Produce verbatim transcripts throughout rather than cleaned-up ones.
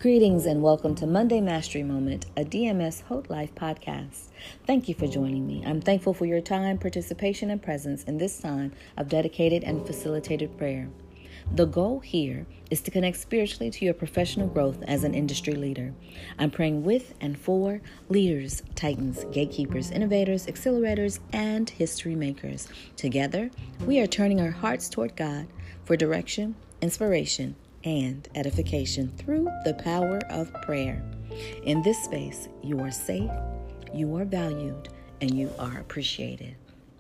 Greetings and welcome to Monday Mastery Moment, a D M S Hot Life podcast. Thank you for joining me. I'm thankful for your time, participation, and presence in this time of dedicated and facilitated prayer. The goal here is to connect spiritually to your professional growth as an industry leader. I'm praying with and for leaders, titans, gatekeepers, innovators, accelerators, and history makers. Together, we are turning our hearts toward God for direction, inspiration, and edification through the power of prayer. In this space, you are safe, you are valued, and you are appreciated.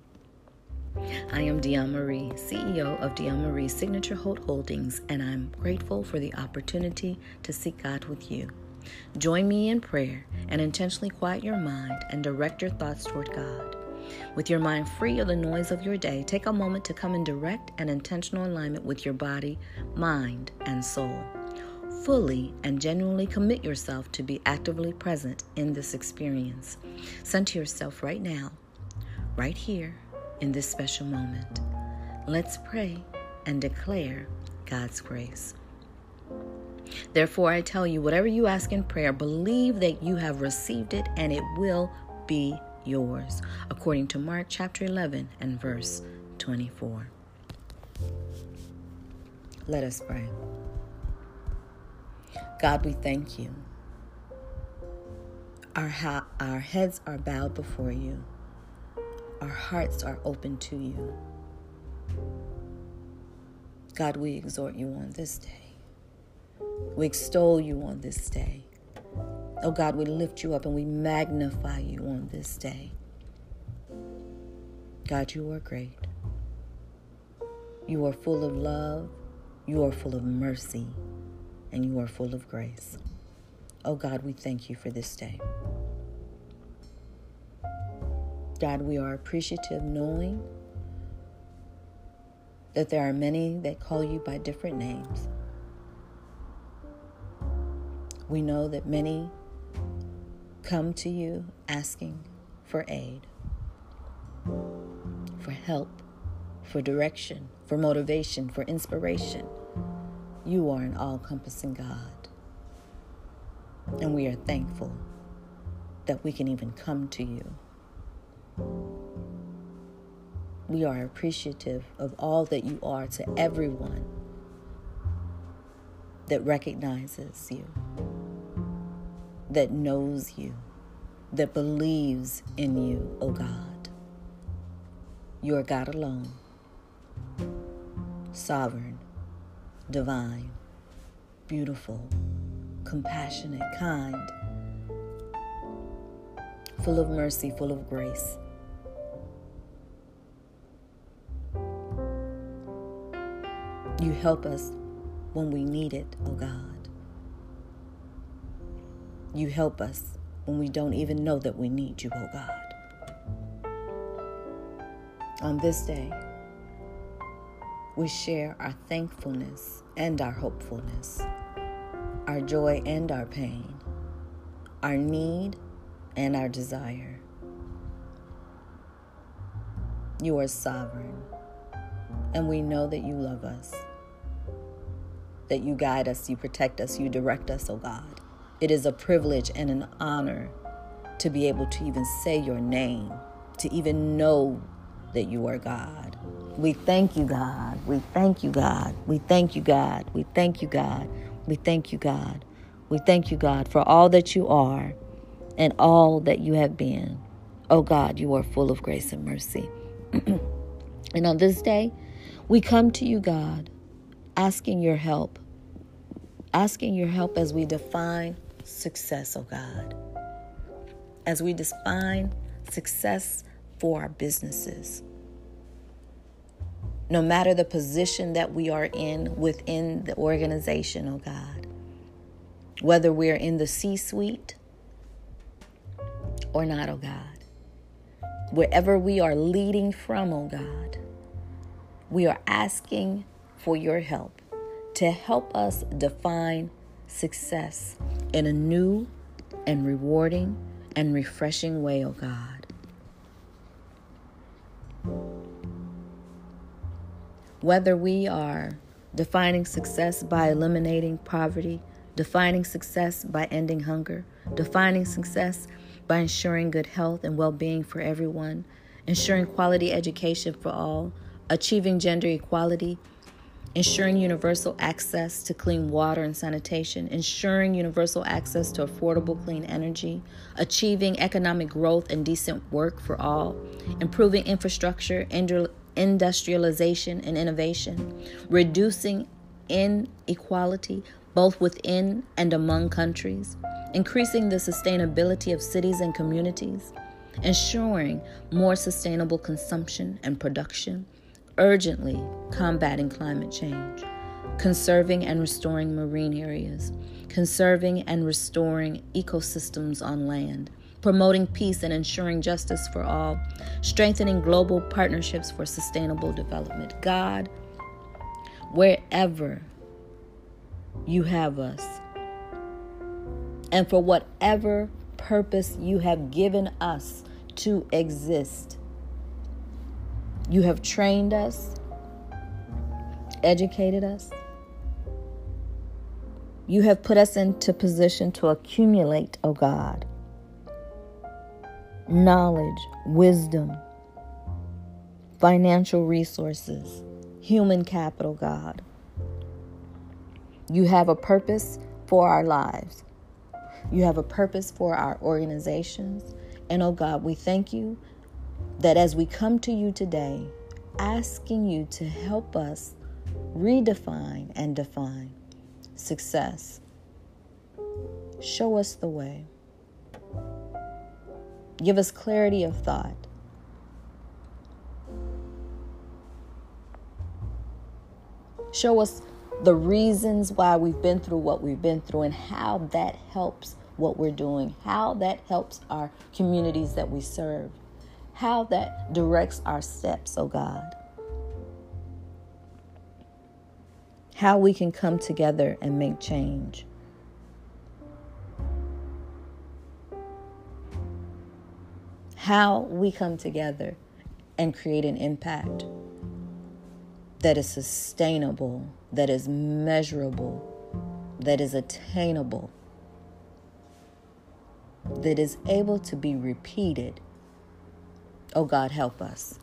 I am Dion Marie, C E O of Dion Marie Signature Hot Holdings, and I'm grateful for the opportunity to seek God with you. Join me in prayer and intentionally quiet your mind and direct your thoughts toward God. With your mind free of the noise of your day, take a moment to come in direct and intentional alignment with your body, mind, and soul. Fully and genuinely commit yourself to be actively present in this experience. Center yourself right now, right here, in this special moment. Let's pray and declare God's grace. Therefore, I tell you, whatever you ask in prayer, believe that you have received it and it will be yours, according to Mark chapter eleven and verse twenty-four. Let us pray. God, we thank you. Our, ha- our heads are bowed before you. Our hearts are open to you. God, we exhort you on this day. We extol you on this day. Oh God, we lift you up and we magnify you on this day. God, you are great. You are full of love. You are full of mercy. And you are full of grace. Oh God, we thank you for this day. God, we are appreciative knowing that there are many that call you by different names. We know that many come to you asking for aid, for help, for direction, for motivation, for inspiration. You are an all-encompassing God. And we are thankful that we can even come to you. We are appreciative of all that you are to everyone that recognizes you, that knows you, that believes in you, oh God. You are God alone, sovereign, divine, beautiful, compassionate, kind, full of mercy, full of grace. You help us when we need it, oh God. You help us when we don't even know that we need you, oh God. On this day, we share our thankfulness and our hopefulness, our joy and our pain, our need and our desire. You are sovereign, and we know that you love us, that you guide us, you protect us, you direct us, oh God. It is a privilege and an honor to be able to even say your name, to even know that you are God. We thank you, God. We thank you, God. We thank you, God. We thank you, God. We thank you, God. We thank you, God, for all that you are and all that you have been. Oh God, you are full of grace and mercy. And on this day, we come to you, God, asking your help. Asking your help as we define success, oh God. As we define success for our businesses. No matter the position that we are in within the organization, oh God. Whether we're in the C-suite or not, oh God. Wherever we are leading from, oh God. We are asking for your help to help us define success in a new and rewarding and refreshing way, oh God. Whether we are defining success by eliminating poverty, defining success by ending hunger, defining success by ensuring good health and well-being for everyone, ensuring quality education for all, achieving gender equality, ensuring universal access to clean water and sanitation, ensuring universal access to affordable clean energy, achieving economic growth and decent work for all, improving infrastructure, industrialization and innovation, reducing inequality both within and among countries, increasing the sustainability of cities and communities, ensuring more sustainable consumption and production, urgently combating climate change, conserving and restoring marine areas, conserving and restoring ecosystems on land, promoting peace and ensuring justice for all, strengthening global partnerships for sustainable development. God, wherever you have us, and for whatever purpose you have given us to exist, you have trained us, educated us. You have put us into position to accumulate, oh God, knowledge, wisdom, financial resources, human capital, God. You have a purpose for our lives. You have a purpose for our organizations. And oh God, we thank you that as we come to you today, asking you to help us redefine and define success. Show us the way. Give us clarity of thought. Show us the reasons why we've been through what we've been through and how that helps what we're doing, how that helps our communities that we serve, how that directs our steps, oh God. How we can come together and make change. How we come together and create an impact that is sustainable, that is measurable, that is attainable, that is able to be repeated. Oh God, help us.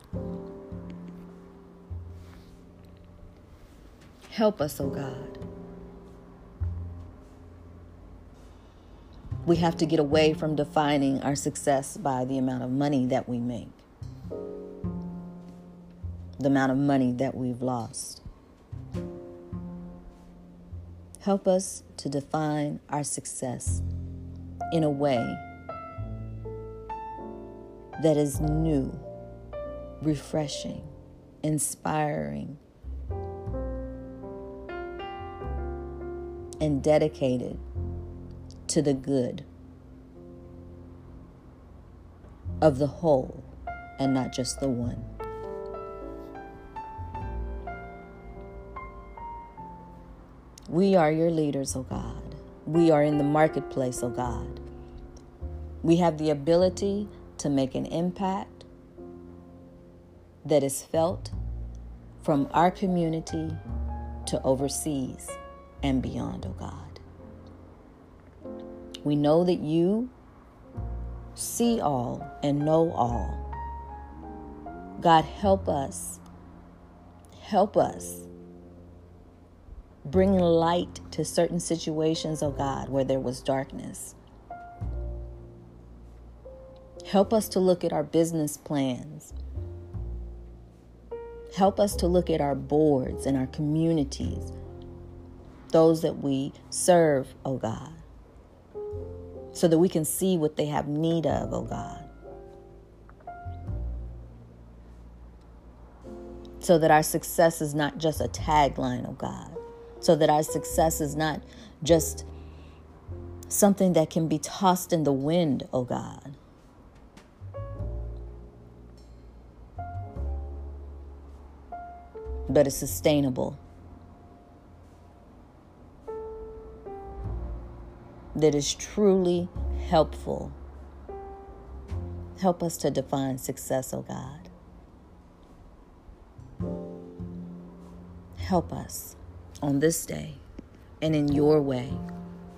Help us, oh God. We have to get away from defining our success by the amount of money that we make, the amount of money that we've lost. Help us to define our success in a way that is new, refreshing, inspiring, and dedicated to the good of the whole and not just the one. We are your leaders, oh God. We are in the marketplace, oh God. We have the ability to make an impact that is felt from our community to overseas and beyond, oh God. We know that you see all and know all. God, help us. Help us. Bring light to certain situations, oh God, where there was darkness. Help us to look at our business plans. Help us to look at our boards and our communities, those that we serve, oh God, so that we can see what they have need of, oh God. So that our success is not just a tagline, oh God. So that our success is not just something that can be tossed in the wind, oh God. But is sustainable. That is truly helpful. Help us to define success, oh God. Help us on this day and in your way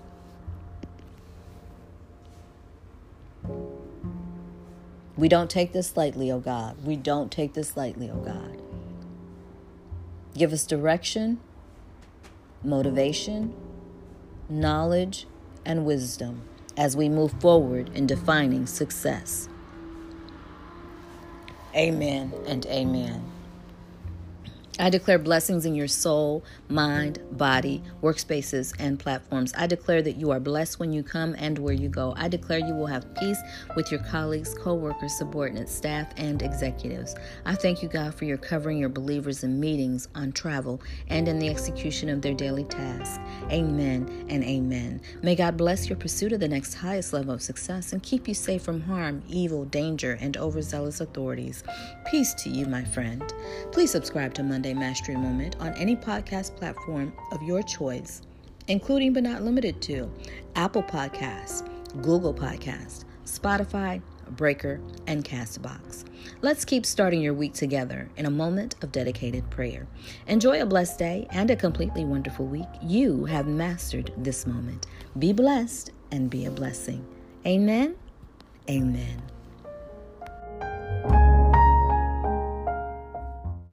We don't take this lightly, oh God. We don't take this lightly, oh God. Give us direction, motivation, knowledge, and wisdom as we move forward in defining success. Amen and amen. I declare blessings in your soul, mind, body, workspaces, and platforms. I declare that you are blessed when you come and where you go. I declare you will have peace with your colleagues, co-workers, subordinates, staff, and executives. I thank you, God, for your covering your believers in meetings, on travel, and in the execution of their daily tasks. Amen and amen. May God bless your pursuit of the next highest level of success and keep you safe from harm, evil, danger, and overzealous authorities. Peace to you, my friend. Please subscribe to Monday Mastery Moment on any podcast platform of your choice, including but not limited to Apple Podcasts, Google Podcasts, Spotify, Breaker, and Castbox. Let's keep starting your week together in a moment of dedicated prayer. Enjoy a blessed day and a completely wonderful week. You have mastered this moment. Be blessed and be a blessing. Amen. Amen.